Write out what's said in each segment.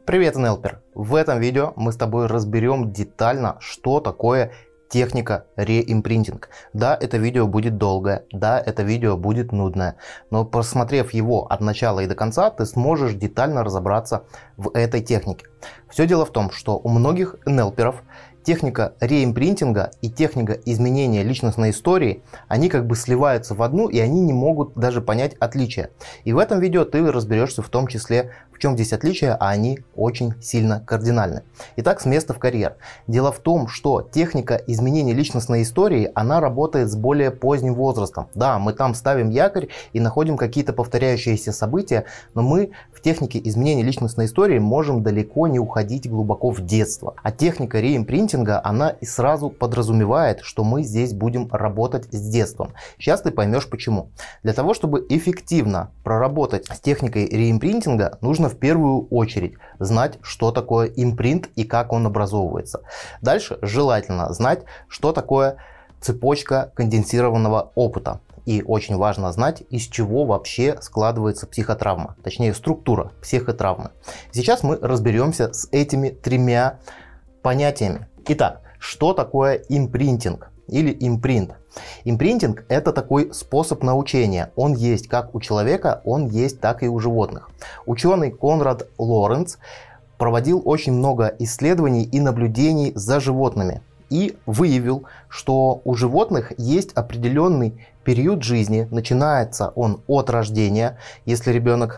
Привет, НЛПер! В этом видео мы с тобой разберем детально, что такое техника реимпринтинг. Да, это видео будет долгое, да, это видео будет нудное, но просмотрев его от начала и до конца, ты сможешь детально разобраться в этой технике. Все дело в том, что у многих НЛПеров техника реимпринтинга и техника изменения личностной истории, они как бы сливаются в одну, и они не могут даже понять отличия. И в этом видео ты разберешься в том числе, в чем здесь отличия, а они очень сильно кардинальны. Итак, с места в карьер. Дело в том, что техника изменения личностной истории, она работает с более поздним возрастом. Да, мы там ставим якорь и находим какие-то повторяющиеся события, но мы в технике изменения личностной истории можем далеко не уходить глубоко в детство. А техника реимпринтинга, она и сразу подразумевает, что мы здесь будем работать с детством. Сейчас ты поймешь почему. Для того, чтобы эффективно проработать с техникой реимпринтинга, нужно в первую очередь знать, что такое импринт и как он образовывается. Дальше желательно знать, что такое цепочка конденсированного опыта. И очень важно знать, из чего вообще складывается психотравма, точнее структура психотравмы. Сейчас мы разберемся с этими тремя понятиями. Итак, что такое импринтинг или импринт? Импринтинг – это такой способ научения. Он есть как у человека, он есть так и у животных. Ученый Конрад Лоренц проводил очень много исследований и наблюдений за животными и выявил, что у животных есть определенный период жизни. Начинается он от рождения, если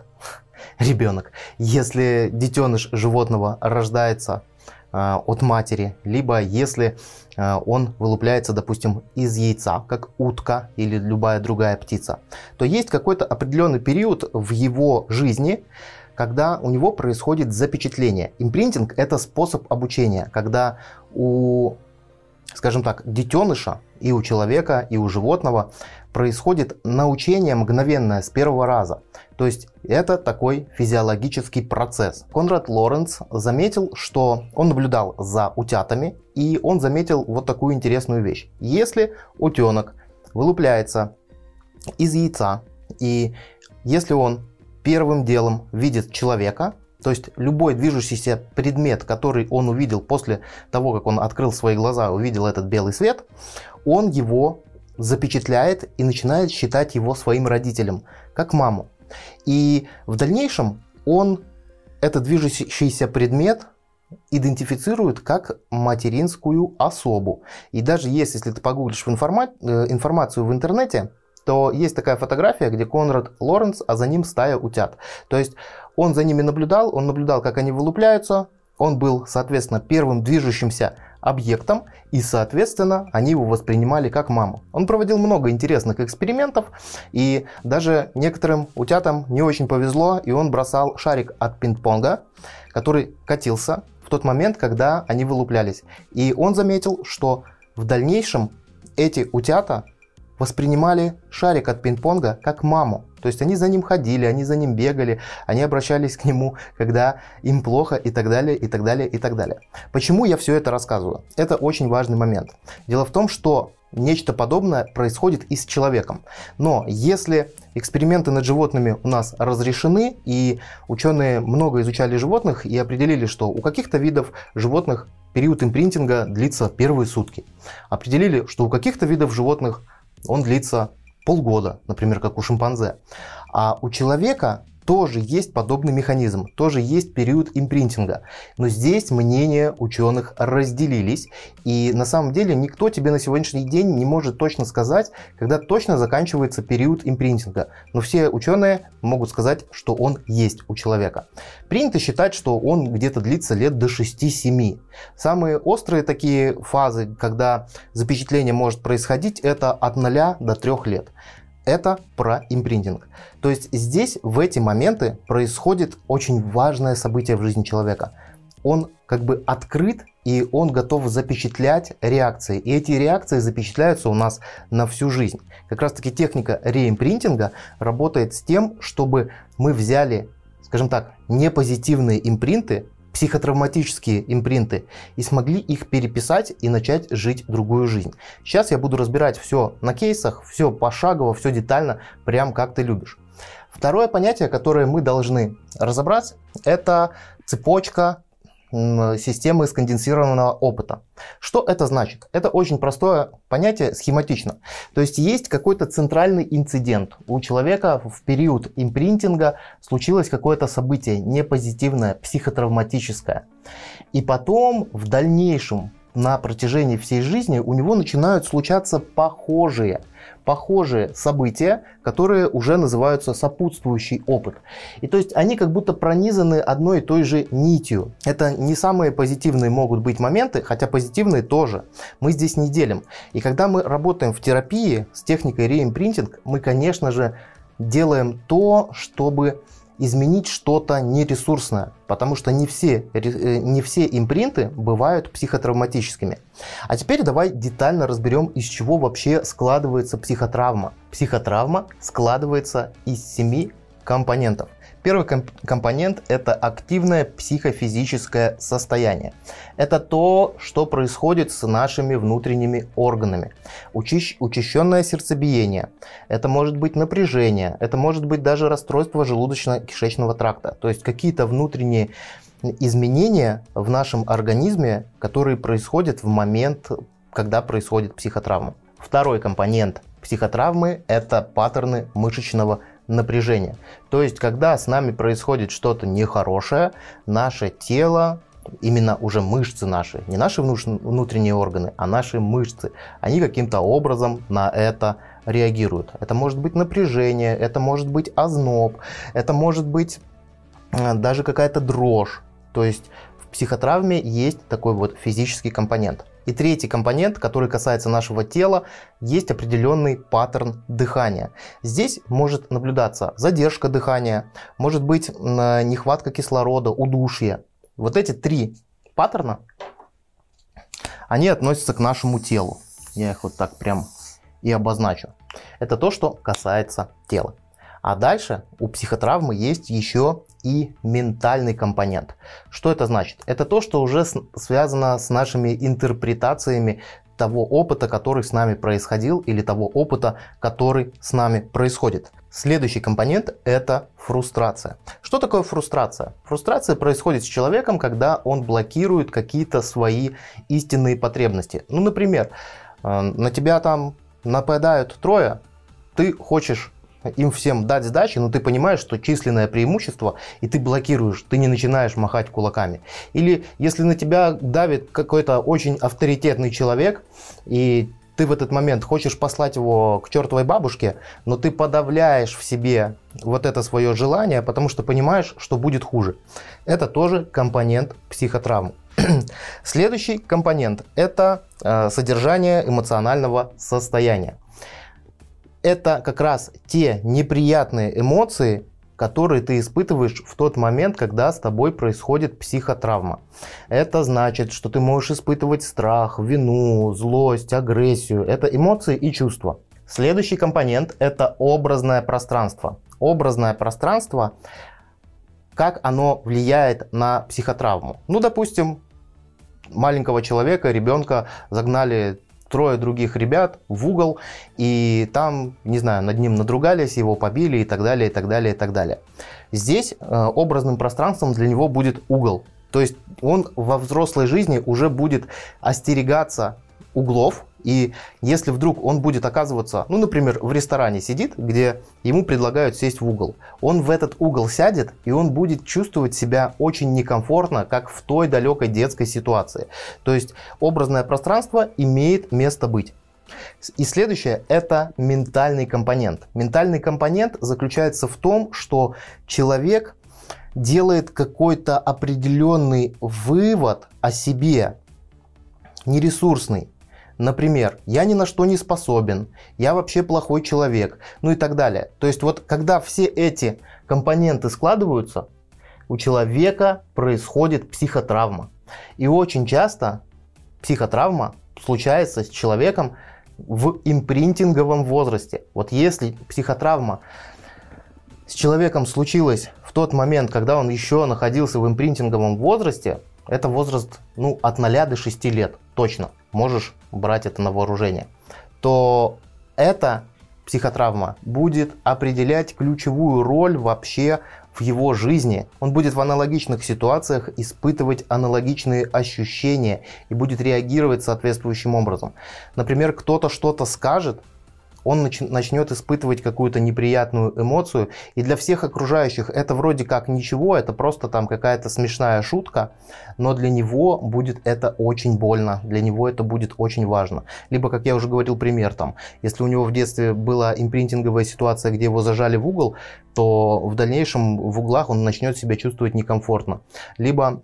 если детеныш животного рождается от матери, либо если он вылупляется, допустим, из яйца, как утка или любая другая птица, то есть какой-то определенный период в его жизни, когда у него происходит запечатление. Импринтинг – это способ обучения, когда у, скажем так, детеныша и у человека, и у животного происходит научение мгновенное с первого раза. То есть это такой физиологический процесс. Конрад Лоренц заметил, что он наблюдал за утятами, и он заметил вот такую интересную вещь. Если утенок вылупляется из яйца, и если он первым делом видит человека, то есть любой движущийся предмет, который он увидел после того, как он открыл свои глаза, увидел этот белый свет, он его запечатляет и начинает считать его своим родителем, как маму. И в дальнейшем он этот движущийся предмет идентифицирует как материнскую особу. И даже если ты погуглишь информацию в интернете, то есть такая фотография, где Конрад Лоренц, а за ним стая утят. То есть он за ними наблюдал, как они вылупляются, он был, соответственно, первым движущимся объектом, и, соответственно, они его воспринимали как маму. Он проводил много интересных экспериментов, и даже некоторым утятам не очень повезло, и он бросал шарик от пинг-понга, который катился в тот момент, когда они вылуплялись. И он заметил, что в дальнейшем эти утята воспринимали шарик от пинг-понга как маму. То есть они за ним ходили, они за ним бегали, они обращались к нему, когда им плохо, и так далее, и так далее, и так далее. Почему я все это рассказываю? Это очень важный момент. Дело в том, что нечто подобное происходит и с человеком. Но если эксперименты над животными у нас разрешены, и ученые много изучали животных и определили, что у каких-то видов животных период импринтинга длится первые сутки. Определили, что у каких-то видов животных он длится полгода, например, как у шимпанзе. А у человека тоже есть подобный механизм, тоже есть период импринтинга. Но здесь мнения ученых разделились. И на самом деле никто тебе на сегодняшний день не может точно сказать, когда точно заканчивается период импринтинга. Но все ученые могут сказать, что он есть у человека. Принято считать, что он где-то длится лет до 6-7. Самые острые такие фазы, когда запечатление может происходить, это от 0 до 3 лет. Это про импринтинг. То есть здесь в эти моменты происходит очень важное событие в жизни человека. Он как бы открыт, и он готов запечатлять реакции. И эти реакции запечатляются у нас на всю жизнь. Как раз таки техника реимпринтинга работает с тем, чтобы мы взяли, скажем так, непозитивные импринты, психотравматические импринты, и смогли их переписать и начать жить другую жизнь. Сейчас я буду разбирать все на кейсах, все пошагово, все детально, прям как ты любишь. Второе понятие, которое мы должны разобрать, это цепочка системы сконденсированного опыта. Что это значит? Это очень простое понятие, схематично. То есть есть какой-то центральный инцидент. У человека в период импринтинга случилось какое-то событие непозитивное, психотравматическое. И потом в дальнейшем, на протяжении всей жизни, у него начинают случаться похожие события, которые уже называются сопутствующий опыт. И то есть они как будто пронизаны одной и той же нитью. Это не самые позитивные могут быть моменты, хотя позитивные тоже. Мы здесь не делим. И когда мы работаем в терапии с техникой реимпринтинг, мы, конечно же, делаем то, чтобы изменить что-то нересурсное, потому что не все импринты бывают психотравматическими. А теперь давай детально разберем, из чего вообще складывается психотравма. Психотравма складывается из 7 компонентов. Первый компонент – это активное психофизическое состояние. Это то, что происходит с нашими внутренними органами. Учащенное сердцебиение, это может быть напряжение, это может быть даже расстройство желудочно-кишечного тракта. То есть какие-то внутренние изменения в нашем организме, которые происходят в момент, когда происходит психотравма. Второй компонент психотравмы – это паттерны мышечного напряжения. То есть, когда с нами происходит что-то нехорошее, наше тело, именно уже мышцы наши, не наши внутренние органы, а наши мышцы, они каким-то образом на это реагируют. Это может быть напряжение, это может быть озноб, это может быть даже какая-то дрожь. То есть, в психотравме есть такой вот физический компонент. И третий компонент, который касается нашего тела, есть определенный паттерн дыхания. Здесь может наблюдаться задержка дыхания, может быть нехватка кислорода, удушье. Вот эти 3 паттерна, они относятся к нашему телу. Я их вот так прям и обозначу. Это то, что касается тела. А дальше у психотравмы есть еще и ментальный компонент. Что это значит? Это то, что уже связано с нашими интерпретациями того опыта, который с нами происходил, или того опыта, который с нами происходит. Следующий компонент – это фрустрация. Что такое фрустрация? Фрустрация происходит с человеком, когда он блокирует какие-то свои истинные потребности. Ну, например, на тебя там нападают 3, ты хочешь им всем дать сдачи, но ты понимаешь, что численное преимущество, и ты блокируешь, ты не начинаешь махать кулаками. Или если на тебя давит какой-то очень авторитетный человек, и ты в этот момент хочешь послать его к чертовой бабушке, но ты подавляешь в себе вот это свое желание, потому что понимаешь, что будет хуже. Это тоже компонент психотравмы. Следующий компонент – это содержание эмоционального состояния. Это как раз те неприятные эмоции, которые ты испытываешь в тот момент, когда с тобой происходит психотравма. Это значит, что ты можешь испытывать страх, вину, злость, агрессию. Это эмоции и чувства. Следующий компонент – это образное пространство. Образное пространство, как оно влияет на психотравму. Ну, допустим, маленького человека, ребенка загнали 3 других ребят в угол, и там, не знаю, над ним надругались, его побили и так далее, и так далее, и так далее. Здесь образным пространством для него будет угол. То есть он во взрослой жизни уже будет остерегаться углов, и если вдруг он будет оказываться, ну, например, в ресторане сидит, где ему предлагают сесть в угол, он в этот угол сядет, и он будет чувствовать себя очень некомфортно, как в той далекой детской ситуации. То есть образное пространство имеет место быть. И следующее – это ментальный компонент. Ментальный компонент заключается в том, что человек делает какой-то определенный вывод о себе, нересурсный. Например, я ни на что не способен, я вообще плохой человек, ну и так далее. То есть вот когда все эти компоненты складываются, у человека происходит психотравма. И очень часто психотравма случается с человеком в импринтинговом возрасте. Вот если психотравма с человеком случилась в тот момент, когда он еще находился в импринтинговом возрасте, это возраст, ну, от 0 до 6 лет, точно, можешь брать это на вооружение, то это психотравма будет определять ключевую роль вообще в его жизни. Он будет в аналогичных ситуациях испытывать аналогичные ощущения и будет реагировать соответствующим образом. Например, кто-то что-то скажет, он начнет испытывать какую-то неприятную эмоцию, и для всех окружающих это вроде как ничего, это просто там какая-то смешная шутка, но для него будет это очень больно, для него это будет очень важно. Либо, как я уже говорил, пример там, если у него в детстве была импринтинговая ситуация, где его зажали в угол, то в дальнейшем в углах он начнет себя чувствовать некомфортно. Либо,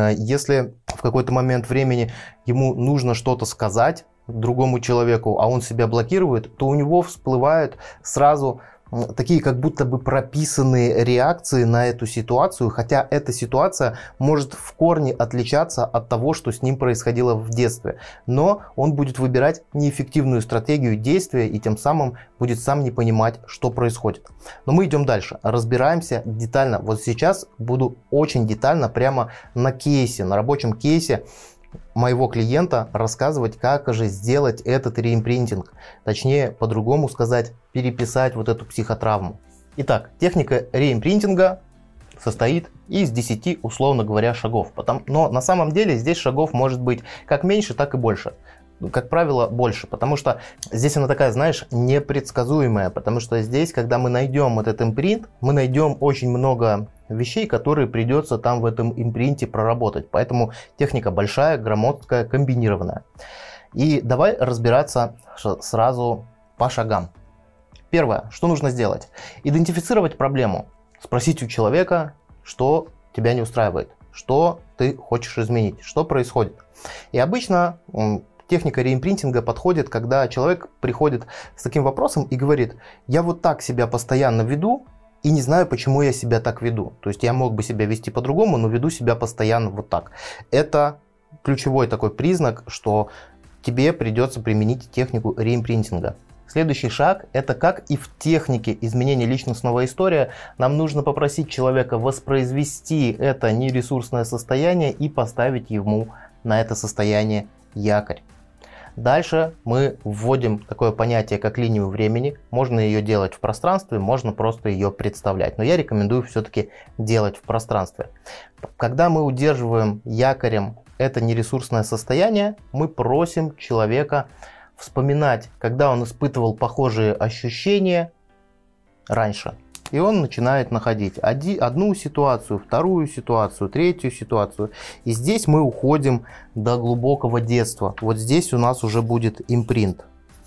если в какой-то момент времени ему нужно что-то сказать другому человеку, а он себя блокирует, то у него всплывают сразу такие как будто бы прописанные реакции на эту ситуацию, хотя эта ситуация может в корне отличаться от того, что с ним происходило в детстве. Но он будет выбирать неэффективную стратегию действия и тем самым будет сам не понимать, что происходит. Но мы идем дальше, разбираемся детально. Вот сейчас буду очень детально прямо на кейсе, на рабочем кейсе моего клиента рассказывать, как же сделать этот реимпринтинг. Точнее, по-другому сказать, переписать вот эту психотравму. Итак, техника реимпринтинга состоит из 10, условно говоря, шагов. Но на самом деле здесь шагов может быть как меньше, так и больше. Как правило, больше, потому что здесь она такая, знаешь, непредсказуемая, потому что здесь, когда мы найдем этот импринт, мы найдем очень много вещей, которые придется там в этом импринте проработать. Поэтому техника большая, громоздкая, комбинированная. И давай разбираться сразу по шагам. Первое, что нужно сделать? Идентифицировать проблему. Спросить у человека, что тебя не устраивает, что ты хочешь изменить, что происходит. И обычно техника реимпринтинга подходит, когда человек приходит с таким вопросом и говорит: я вот так себя постоянно веду и не знаю, почему я себя так веду. То есть я мог бы себя вести по-другому, но веду себя постоянно вот так. Это ключевой такой признак, что тебе придется применить технику реимпринтинга. Следующий шаг – это, как и в технике изменения личностного история, нам нужно попросить человека воспроизвести это нересурсное состояние и поставить ему на это состояние якорь. Дальше мы вводим такое понятие, как линию времени. Можно ее делать в пространстве, можно просто ее представлять. Но я рекомендую все-таки делать в пространстве. Когда мы удерживаем якорем это нересурсное состояние, мы просим человека вспоминать, когда он испытывал похожие ощущения раньше. И он начинает находить одну ситуацию, вторую ситуацию, третью ситуацию. И здесь мы уходим до глубокого детства. Вот здесь у нас уже будет импринт.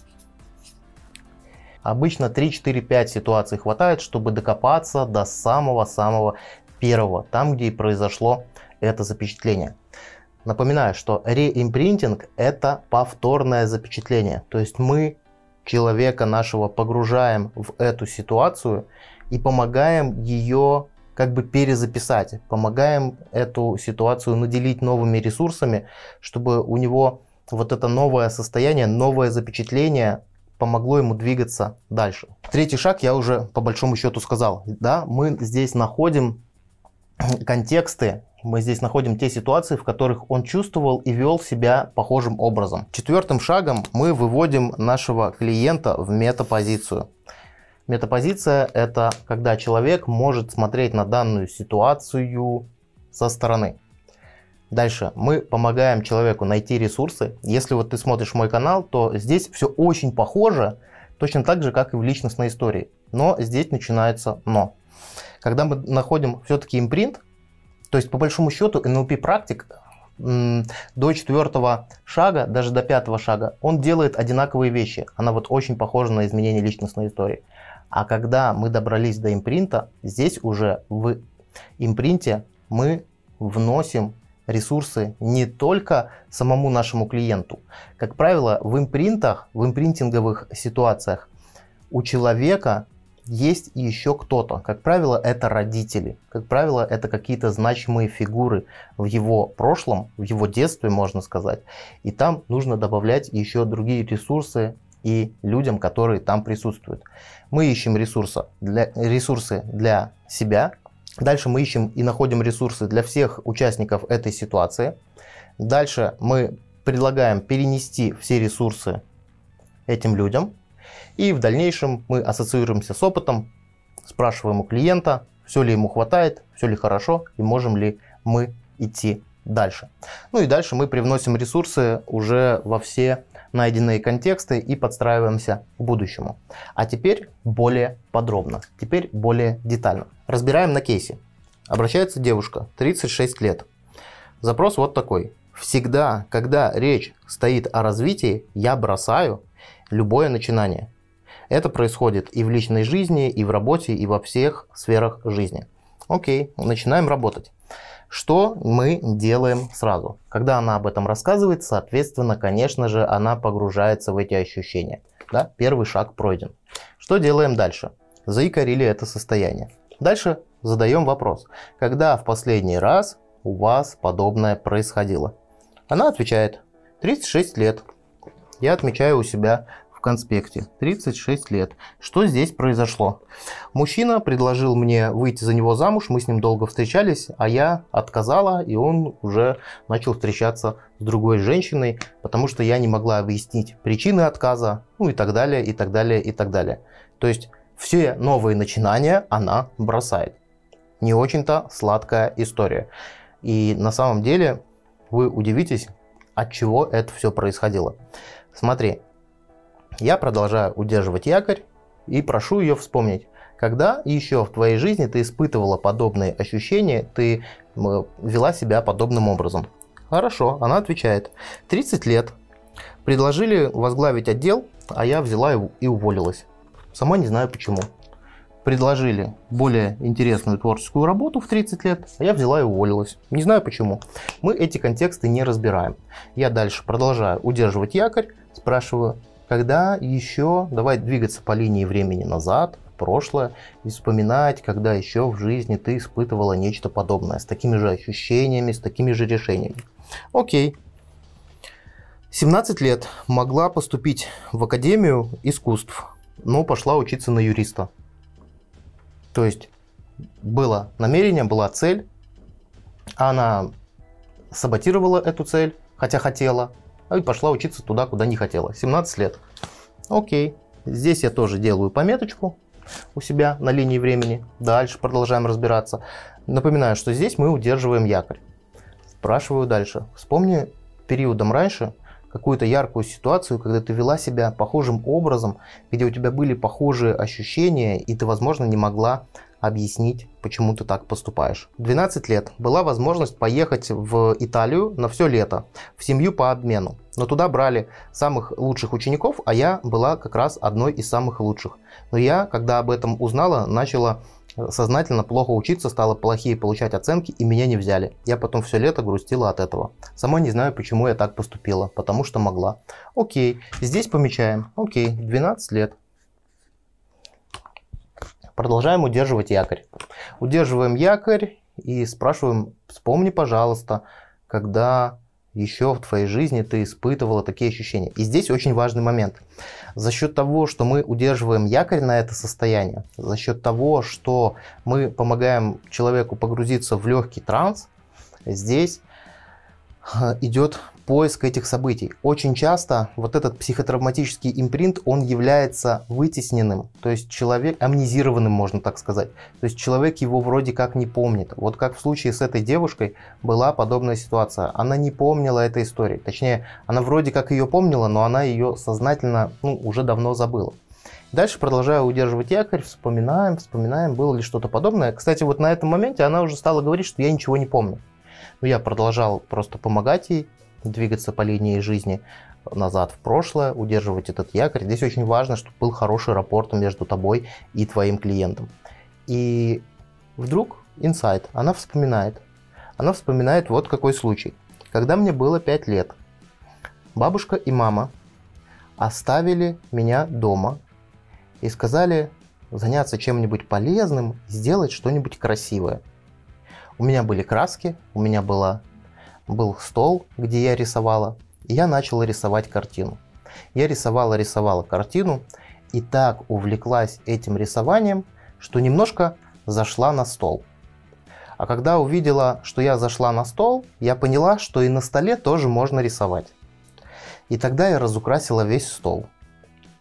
Обычно 3, 4, 5 ситуаций хватает, чтобы докопаться до самого-самого первого, там, где и произошло это запечатление. Напоминаю, что реимпринтинг – это повторное запечатление. То есть мы человека нашего погружаем в эту ситуацию и помогаем ее как бы перезаписать, помогаем эту ситуацию наделить новыми ресурсами, чтобы у него вот это новое состояние, новое запечатление помогло ему двигаться дальше. Третий шаг я уже по большому счету сказал. Да, мы здесь находим контексты, мы здесь находим те ситуации, в которых он чувствовал и вел себя похожим образом. Четвертым шагом мы выводим нашего клиента в метапозицию. Метапозиция – это когда человек может смотреть на данную ситуацию со стороны. Дальше мы помогаем человеку найти ресурсы. Если вот ты смотришь мой канал, то здесь все очень похоже, точно так же, как и в личностной истории. Но здесь начинается но. Когда мы находим все-таки импринт, то есть по большому счету NLP практик до 4 шага, даже до 5 шага, он делает одинаковые вещи. Она вот очень похожа на изменение личностной истории. А когда мы добрались до импринта, здесь уже в импринте мы вносим ресурсы не только самому нашему клиенту. Как правило, в импринтах, в импринтинговых ситуациях у человека есть еще кто-то. Как правило, это родители. Как правило, это какие-то значимые фигуры в его прошлом, в его детстве, можно сказать. И там нужно добавлять еще другие ресурсы и людям, которые там присутствуют. Мы ищем ресурсы для себя. Дальше мы ищем и находим ресурсы для всех участников этой ситуации. Дальше мы предлагаем перенести все ресурсы этим людям. И в дальнейшем мы ассоциируемся с опытом, спрашиваем у клиента, все ли ему хватает, все ли хорошо и можем ли мы идти дальше. Ну и дальше мы привносим ресурсы уже во все найденные контексты и подстраиваемся к будущему. А теперь более подробно, теперь более детально. Разбираем на кейсе. Обращается девушка, 36 лет. Запрос вот такой. Всегда, когда речь стоит о развитии, я бросаю любое начинание. Это происходит и в личной жизни, и в работе, и во всех сферах жизни. Окей, начинаем работать. Что мы делаем сразу? Когда она об этом рассказывает, соответственно, конечно же, она погружается в эти ощущения. Да? Первый шаг пройден. Что делаем дальше? Заикарили это состояние. Дальше задаем вопрос. Когда в последний раз у вас подобное происходило? Она отвечает: 36 лет. Я отмечаю у себя в конспекте. 36 лет. Что здесь произошло? Мужчина предложил мне выйти за него замуж, мы с ним долго встречались, а я отказала, и он уже начал встречаться с другой женщиной, потому что я не могла объяснить причины отказа, ну и так далее, и так далее, и так далее. То есть все новые начинания она бросает. Не очень-то сладкая история. И на самом деле вы удивитесь, от чего это все происходило. Смотри, я продолжаю удерживать якорь и прошу ее вспомнить, когда еще в твоей жизни ты испытывала подобные ощущения, ты вела себя подобным образом. Хорошо, она отвечает: 30 лет. Предложили возглавить отдел, а я взяла и уволилась. Сама не знаю почему. Предложили более интересную творческую работу в 30 лет, а я взяла и уволилась. Не знаю почему. Мы эти контексты не разбираем. Я дальше продолжаю удерживать якорь, спрашиваю, когда еще, давай двигаться по линии времени назад, в прошлое, и вспоминать, когда еще в жизни ты испытывала нечто подобное, с такими же ощущениями, с такими же решениями. Окей. 17 лет могла поступить в Академию искусств, но пошла учиться на юриста. То есть было намерение, была цель, она саботировала эту цель, хотя хотела, и пошла учиться туда, куда не хотела. 17 лет. Окей. Здесь я тоже делаю пометочку у себя на линии времени. Дальше продолжаем разбираться. Напоминаю, что здесь мы удерживаем якорь. Спрашиваю дальше. Вспомни периодом раньше какую-то яркую ситуацию, когда ты вела себя похожим образом, где у тебя были похожие ощущения, и ты, возможно, не могла объяснить, почему ты так поступаешь. 12 лет. Была возможность поехать в Италию на все лето, в семью по обмену. Но туда брали самых лучших учеников, а я была как раз одной из самых лучших. Но я, когда об этом узнала, начала сознательно плохо учиться, стала плохие получать оценки, и меня не взяли. Я потом все лето грустила от этого. Сама не знаю, почему я так поступила, потому что могла. Окей, здесь помечаем. Окей, 12 лет. Продолжаем удерживать якорь. Удерживаем якорь и спрашиваем: вспомни, пожалуйста, когда еще в твоей жизни ты испытывала такие ощущения. И здесь очень важный момент. За счет того, что мы удерживаем якорь на это состояние, за счет того, что мы помогаем человеку погрузиться в легкий транс, здесь идет поиск этих событий. Очень часто вот этот психотравматический импринт, он является вытесненным, то есть человек амнезированным, можно так сказать. То есть человек его вроде как не помнит. Вот как в случае с этой девушкой была подобная ситуация. Она не помнила этой истории. Точнее, она вроде как ее помнила, но она ее сознательно уже давно забыла. Дальше продолжаю удерживать якорь, вспоминаем, было ли что-то подобное. Кстати, вот на этом моменте она уже стала говорить, что я ничего не помню. Но я продолжал просто помогать ей двигаться по линии жизни назад в прошлое, удерживать этот якорь. Здесь очень важно, чтобы был хороший рапорт между тобой и твоим клиентом. И вдруг инсайт, она вспоминает вот какой случай. Когда мне было 5 лет, бабушка и мама оставили меня дома и сказали заняться чем-нибудь полезным, сделать что-нибудь красивое. У меня были краски, у меня был стол, где я рисовала, и я начала рисовать картину. Я рисовала картину, и так увлеклась этим рисованием, что немножко зашла на стол. А когда увидела, что я зашла на стол, я поняла, что и на столе тоже можно рисовать. И тогда я разукрасила весь стол.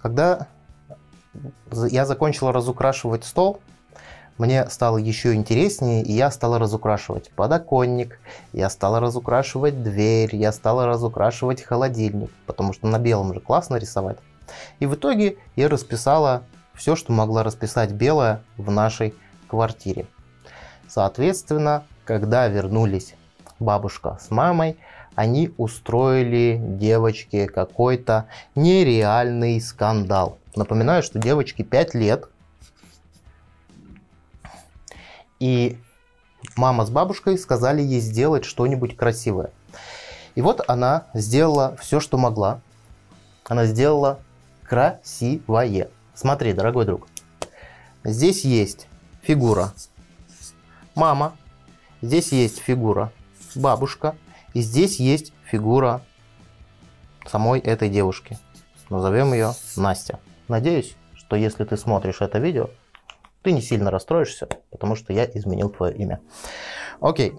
Когда я закончил разукрашивать стол, мне стало еще интереснее, и я стал разукрашивать подоконник, я стал разукрашивать дверь, я стал разукрашивать холодильник, потому что на белом же классно рисовать. И в итоге я расписала все, что могла расписать белое в нашей квартире. Соответственно, когда вернулись бабушка с мамой, они устроили девочке какой-то нереальный скандал. Напоминаю, что девочке 5 лет. И мама с бабушкой сказали ей сделать что-нибудь красивое. И вот она сделала все, что могла. Она сделала красивое. Смотри, дорогой друг. Здесь есть фигура мама. Здесь есть фигура бабушка. И здесь есть фигура самой этой девушки. Назовем ее Настя. Надеюсь, что если ты смотришь это видео, ты не сильно расстроишься, потому что я изменил твое имя. Окей.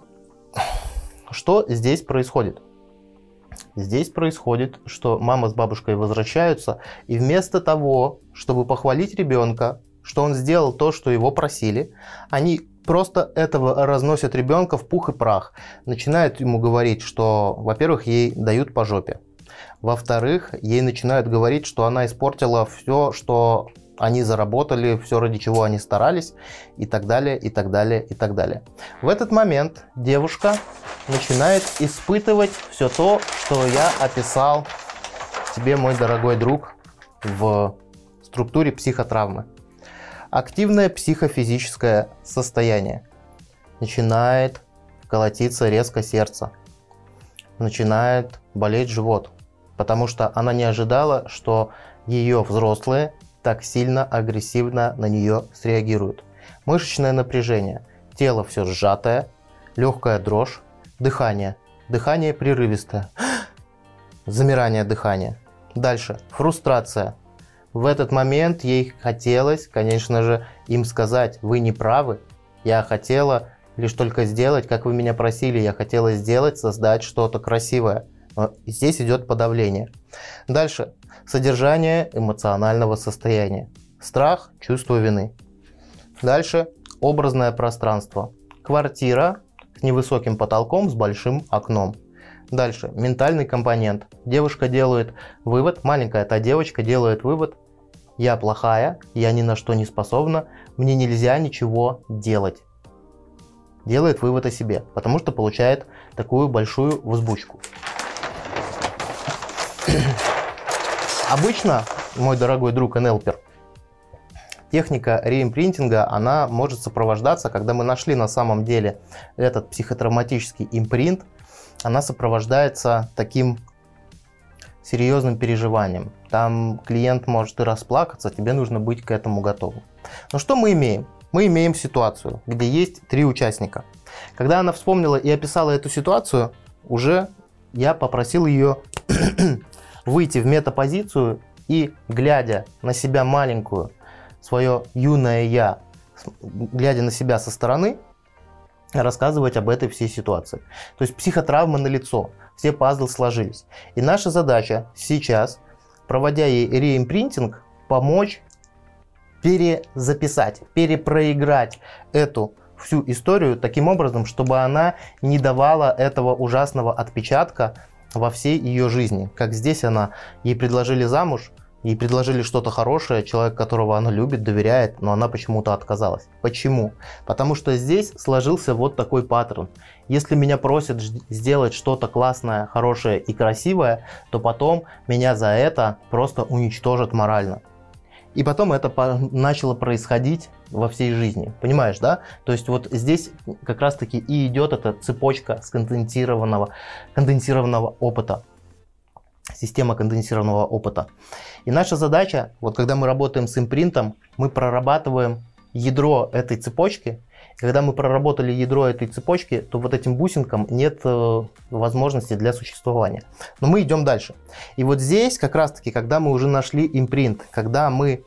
Что здесь происходит? Здесь происходит, что мама с бабушкой возвращаются, и вместо того, чтобы похвалить ребенка, что он сделал то, что его просили, они просто этого разносят ребенка в пух и прах. Начинают ему говорить, что, во-первых, ей дают по жопе. Во-вторых, ей начинают говорить, что она испортила все, что они заработали, все, ради чего они старались, и так далее, и так далее, и так далее. В этот момент девушка начинает испытывать все то, что я описал тебе, мой дорогой друг, в структуре психотравмы. Активное психофизическое состояние. Начинает колотиться резко сердце. Начинает болеть живот. Потому что она не ожидала, что ее взрослые так сильно агрессивно на нее среагируют. Мышечное напряжение, тело все сжатое, легкая дрожь, дыхание. Дыхание прерывистое, замирание дыхания. Дальше, фрустрация. В этот момент ей хотелось, конечно же, им сказать: вы не правы, я хотела лишь только сделать, как вы меня просили, я хотела сделать, создать что-то красивое. Но здесь идет подавление. Дальше. Содержание эмоционального состояния. Страх, чувство вины. Дальше. Образное пространство. Квартира с невысоким потолком, с большим окном. Дальше. Ментальный компонент. Девушка делает вывод, маленькая та девочка делает вывод: я плохая, я ни на что не способна, мне нельзя ничего делать. Делает вывод о себе, потому что получает такую большую взбучку. Обычно, мой дорогой друг НЛПер, техника реимпринтинга, она может сопровождаться, когда мы нашли на самом деле этот психотравматический импринт, она сопровождается таким серьезным переживанием. Там клиент может и расплакаться, тебе нужно быть к этому готовым. Но что мы имеем? Мы имеем ситуацию, где есть 3 участника. Когда она вспомнила и описала эту ситуацию, уже я попросил ее выйти в метапозицию и, глядя на себя маленькую, свое юное я, глядя на себя со стороны, рассказывать об этой всей ситуации. То есть психотравма налицо, все пазлы сложились. И наша задача сейчас, проводя ей реимпринтинг, помочь перезаписать, перепроиграть эту всю историю таким образом, чтобы она не давала этого ужасного отпечатка во всей ее жизни. Как здесь ей предложили замуж, ей предложили что-то хорошее, человек, которого она любит, доверяет, но она почему-то отказалась. Почему? Потому что здесь сложился вот такой паттерн. Если меня просят сделать что-то классное, хорошее и красивое, то потом меня за это просто уничтожат морально. И потом это начало происходить во всей жизни. Понимаешь, да? То есть вот здесь как раз-таки и идет эта цепочка сконденсированного опыта. Система конденсированного опыта. И наша задача, вот когда мы работаем с импринтом, мы прорабатываем ядро этой цепочки. И когда мы проработали ядро этой цепочки, то вот этим бусинкам нет возможности для существования. Но мы идем дальше. И вот здесь как раз-таки, когда мы уже нашли импринт, когда мы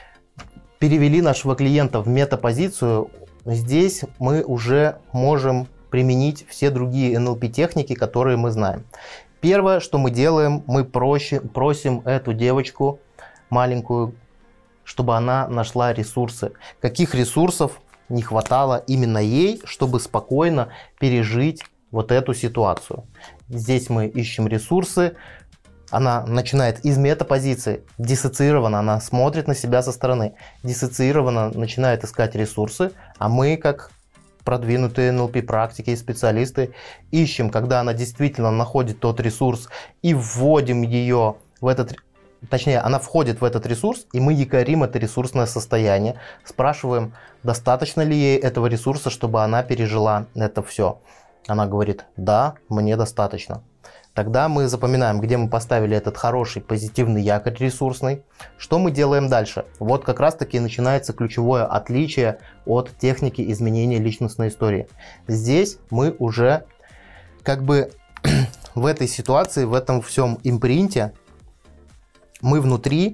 перевели нашего клиента в метапозицию, здесь мы уже можем применить все другие НЛП-техники, которые мы знаем. Первое, что мы делаем, мы просим эту девочку маленькую, чтобы она нашла ресурсы. Каких ресурсов не хватало именно ей, чтобы спокойно пережить вот эту ситуацию. Здесь мы ищем ресурсы. Она начинает из метапозиции, диссоциированно, она смотрит на себя со стороны, диссоциированно начинает искать ресурсы, а мы, как продвинутые НЛП практики и специалисты, ищем, когда она действительно находит тот ресурс и вводим ее в этот, точнее, она входит в этот ресурс, и мы якорим это ресурсное состояние, спрашиваем, достаточно ли ей этого ресурса, чтобы она пережила это все. Она говорит, да, мне достаточно. Тогда мы запоминаем, где мы поставили этот хороший позитивный якорь ресурсный. Что мы делаем дальше? Вот как раз таки начинается ключевое отличие от техники изменения личностной истории. Здесь мы уже как бы в этой ситуации, в этом всем импринте, мы внутри,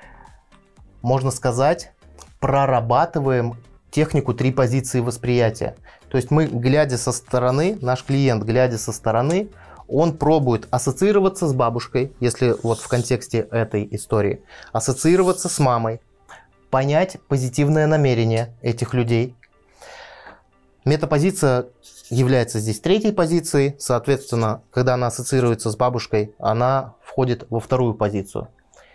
можно сказать, прорабатываем технику 3 позиции восприятия. То есть мы, глядя со стороны, наш клиент, глядя со стороны, он пробует ассоциироваться с бабушкой, если вот в контексте этой истории, ассоциироваться с мамой, понять позитивное намерение этих людей. Метапозиция является здесь 3-й позицией, соответственно, когда она ассоциируется с бабушкой, она входит во 2-ю позицию.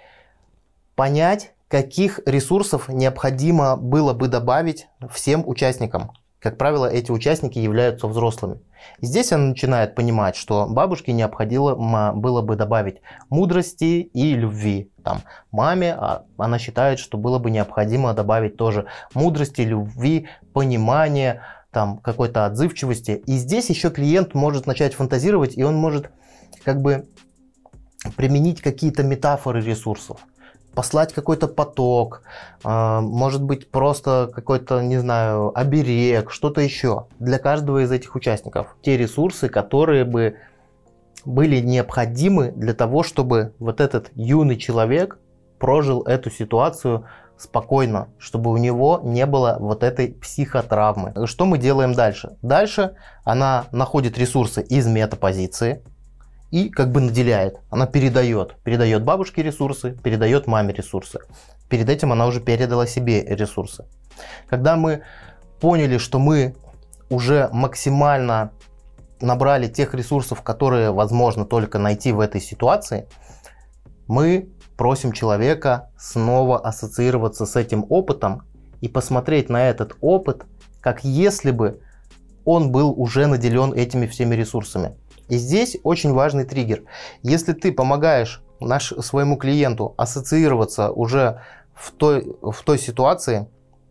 Понять, каких ресурсов необходимо было бы добавить всем участникам. Как правило, эти участники являются взрослыми. И здесь она начинает понимать, что бабушке необходимо было бы добавить мудрости и любви. Там, маме она считает, что было бы необходимо добавить тоже мудрости, любви, понимания, там, какой-то отзывчивости. И здесь еще клиент может начать фантазировать, и он может как бы применить какие-то метафоры ресурсов. Послать какой-то поток, может быть просто какой-то, не знаю, оберег, что-то еще. Для каждого из этих участников. Те ресурсы, которые бы были необходимы для того, чтобы вот этот юный человек прожил эту ситуацию спокойно, чтобы у него не было вот этой психотравмы. Что мы делаем дальше? Дальше она находит ресурсы из метапозиции. И как бы наделяет, она передает бабушке ресурсы, передает маме ресурсы. Перед этим она уже передала себе ресурсы. Когда мы поняли, что мы уже максимально набрали тех ресурсов, которые возможно только найти в этой ситуации, мы просим человека снова ассоциироваться с этим опытом и посмотреть на этот опыт, как если бы он был уже наделен этими всеми ресурсами. И здесь очень важный триггер. Если ты помогаешь своему клиенту ассоциироваться уже в той ситуации,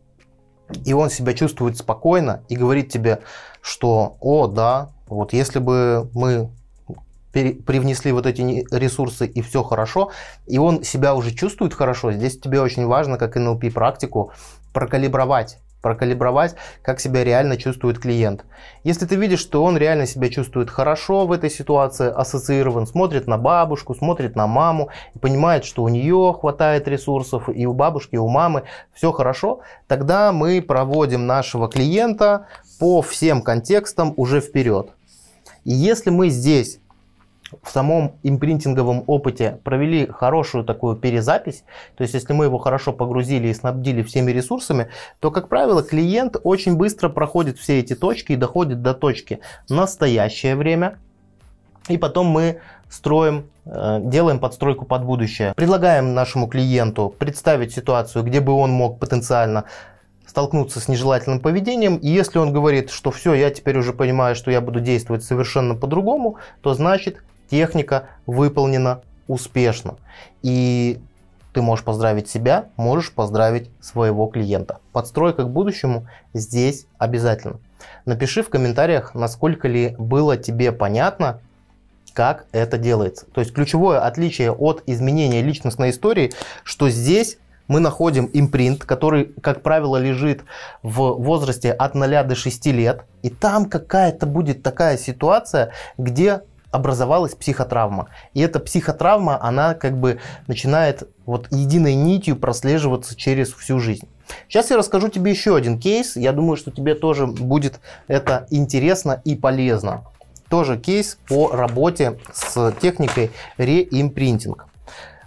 и он себя чувствует спокойно и говорит тебе, что «О, да, вот если бы мы привнесли вот эти ресурсы и все хорошо», и он себя уже чувствует хорошо, здесь тебе очень важно, как НЛП-практику, прокалибровать, как себя реально чувствует клиент. Если ты видишь, что он реально себя чувствует хорошо в этой ситуации, ассоциирован, смотрит на бабушку, смотрит на маму, и понимает, что у нее хватает ресурсов, и у бабушки, и у мамы все хорошо, тогда мы проводим нашего клиента по всем контекстам уже вперед. И если мы здесь в самом импринтинговом опыте провели хорошую такую перезапись, то есть если мы его хорошо погрузили и снабдили всеми ресурсами, то, как правило, клиент очень быстро проходит все эти точки и доходит до точки настоящее время. И потом мы делаем подстройку под будущее. Предлагаем нашему клиенту представить ситуацию, где бы он мог потенциально столкнуться с нежелательным поведением, и если он говорит, что все, я теперь уже понимаю, что я буду действовать совершенно по-другому, то значит техника выполнена успешно. И ты можешь поздравить себя, можешь поздравить своего клиента. Подстройка к будущему здесь обязательно. Напиши в комментариях, насколько ли было тебе понятно, как это делается. То есть ключевое отличие от изменения личностной истории, что здесь мы находим импринт, который, как правило, лежит в возрасте от 0 до 6 лет. И там какая-то будет такая ситуация, где образовалась психотравма. И эта психотравма, она как бы начинает вот единой нитью прослеживаться через всю жизнь. Сейчас я расскажу тебе еще один кейс. Я думаю, что тебе тоже будет это интересно и полезно. Тоже кейс по работе с техникой реимпринтинг.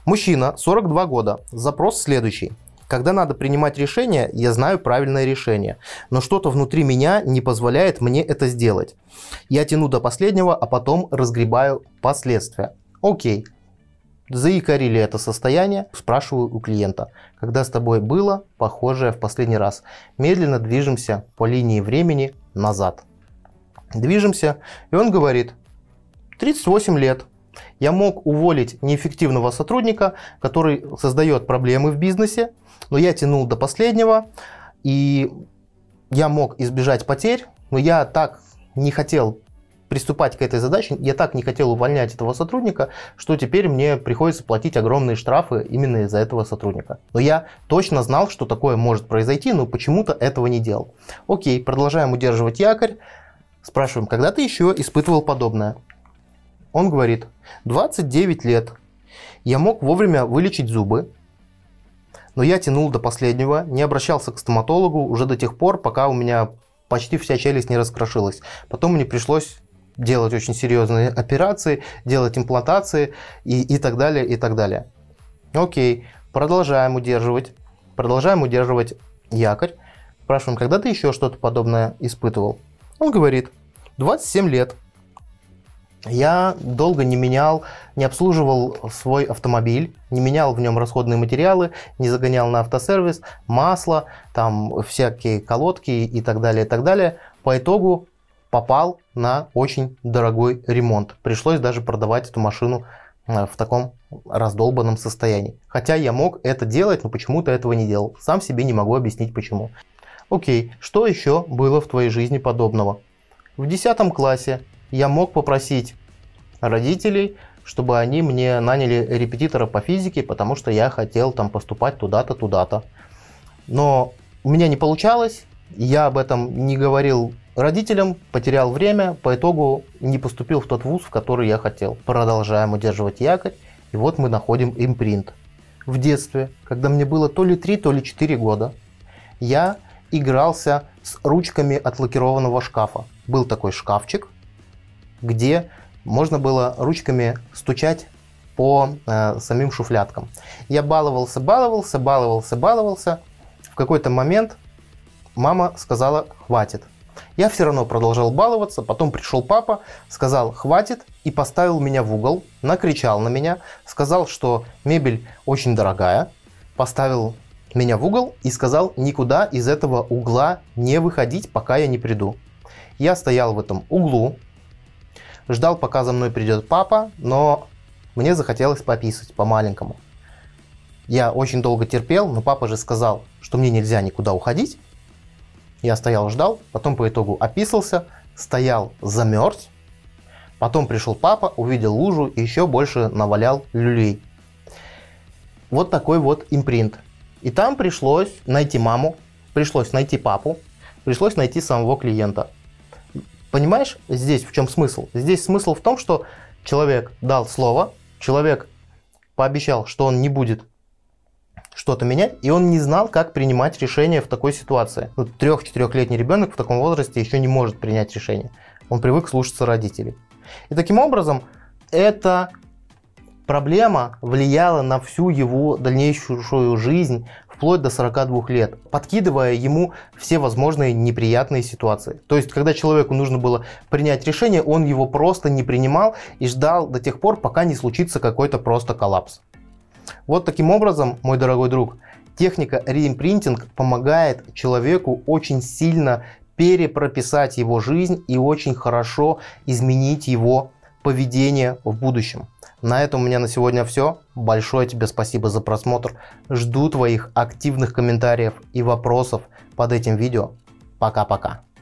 Мужчина, 42 года. Запрос следующий. Когда надо принимать решение, я знаю правильное решение, но что-то внутри меня не позволяет мне это сделать. Я тяну до последнего, а потом разгребаю последствия. Окей. Заикарили это состояние, спрашиваю у клиента, когда с тобой было похожее в последний раз. Медленно движемся по линии времени назад. Движемся, и он говорит, 38 лет. Я мог уволить неэффективного сотрудника, который создает проблемы в бизнесе, но я тянул до последнего, и я мог избежать потерь, но я так не хотел приступать к этой задаче, я так не хотел увольнять этого сотрудника, что теперь мне приходится платить огромные штрафы именно из-за этого сотрудника. Но я точно знал, что такое может произойти, но почему-то этого не делал. Окей, продолжаем удерживать якорь. Спрашиваем, когда ты еще испытывал подобное? Он говорит, 29 лет. Я мог вовремя вылечить зубы, но я тянул до последнего, не обращался к стоматологу уже до тех пор, пока у меня почти вся челюсть не раскрошилась. Потом мне пришлось делать очень серьезные операции, делать имплантации и так далее, и так далее. Окей, продолжаем удерживать якорь. Спрашиваем, когда ты еще что-то подобное испытывал? Он говорит, 27 лет. Я долго не обслуживал свой автомобиль, не менял в нем расходные материалы, не загонял на автосервис, масло, там всякие колодки и так далее, и так далее. По итогу попал на очень дорогой ремонт. Пришлось даже продавать эту машину в таком раздолбанном состоянии. Хотя я мог это делать, но почему-то этого не делал. Сам себе не могу объяснить почему. Окей, что еще было в твоей жизни подобного? В 10 классе я мог попросить родителей, чтобы они мне наняли репетитора по физике, потому что я хотел там поступать туда-то, туда-то. Но у меня не получалось, я об этом не говорил родителям, потерял время, по итогу не поступил в тот вуз, в который я хотел. Продолжаем удерживать якорь, и вот мы находим импринт. В детстве, когда мне было то ли 3, то ли 4 года, я игрался с ручками от лакированного шкафа. Был такой шкафчик, где можно было ручками стучать по самим шуфляткам. Я баловался. В какой-то момент мама сказала «хватит». Я все равно продолжал баловаться, потом пришел папа, сказал «хватит» и поставил меня в угол, накричал на меня, сказал, что мебель очень дорогая, поставил меня в угол и сказал никуда из этого угла не выходить, пока я не приду. Я стоял в этом углу, ждал, пока за мной придет папа, но мне захотелось пописать по-маленькому. Я очень долго терпел, но папа же сказал, что мне нельзя никуда уходить. Я стоял, ждал, потом по итогу описался, стоял, замерз. Потом пришел папа, увидел лужу и еще больше навалял люлей. Вот такой вот импринт. И там пришлось найти маму, пришлось найти папу, пришлось найти самого клиента. Понимаешь, здесь в чем смысл? Здесь смысл в том, что человек дал слово, человек пообещал, что он не будет что-то менять, и он не знал, как принимать решение в такой ситуации. 3-4-летний ребенок в таком возрасте еще не может принять решение. Он привык слушаться родителей. И таким образом, эта проблема влияла на всю его дальнейшую жизнь, вплоть до 42 лет, подкидывая ему все возможные неприятные ситуации. То есть, когда человеку нужно было принять решение, он его просто не принимал и ждал до тех пор, пока не случится какой-то просто коллапс. Вот таким образом, мой дорогой друг, техника реимпринтинг помогает человеку очень сильно перепрописать его жизнь и очень хорошо изменить его поведение в будущем. На этом у меня на сегодня все. Большое тебе спасибо за просмотр. Жду твоих активных комментариев и вопросов под этим видео. Пока-пока.